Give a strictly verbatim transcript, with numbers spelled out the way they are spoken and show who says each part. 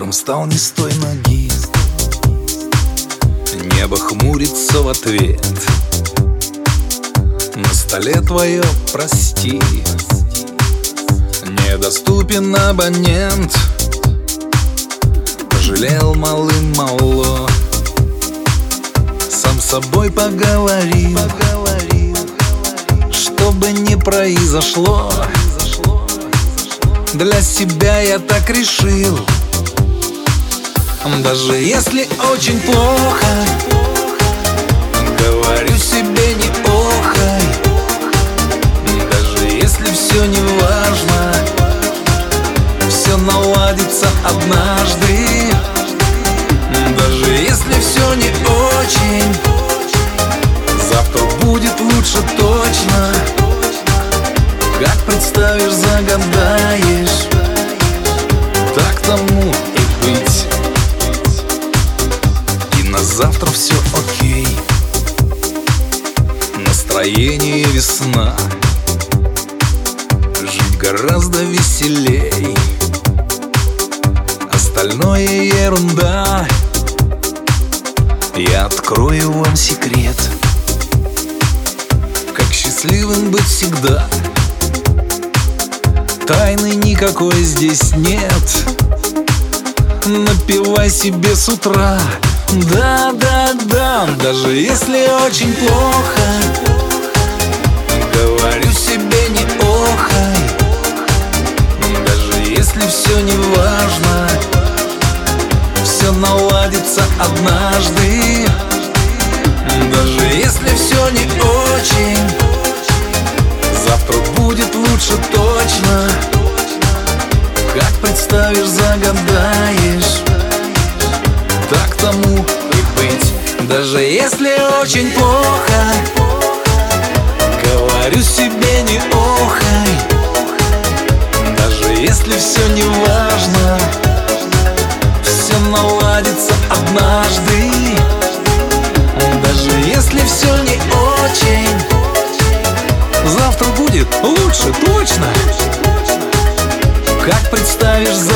Speaker 1: Утром встал не с той ноги, небо хмурится в ответ. На столе твое прости, недоступен абонент. Пожалел малым-мало, сам с собой поговорил. Что бы ни произошло, для себя я так решил. Даже если очень плохо, говорю себе не охай. Даже если все не важно, все наладится однажды. Даже если все не очень, завтра будет лучше точно. Как представишь, загадаешь, так тому и быть. И на завтра все окей, настроение весна, жить гораздо веселей, остальное ерунда. Я открою вам секрет, как счастливым быть всегда. Тайны никакой здесь нет, напивай себе с утра. Да, да, да, даже если очень плохо, говорю себе не охай. Даже если все не важно, все наладится однажды. Даже если все не очень, завтра будет лучше точно. Как представишь, загадаешь, так тому и быть. Даже если очень плохо, говорю себе не охай. Даже если все не важно, все наладится однажды. Даже если все не очень, завтра будет лучше точно. Как представишь,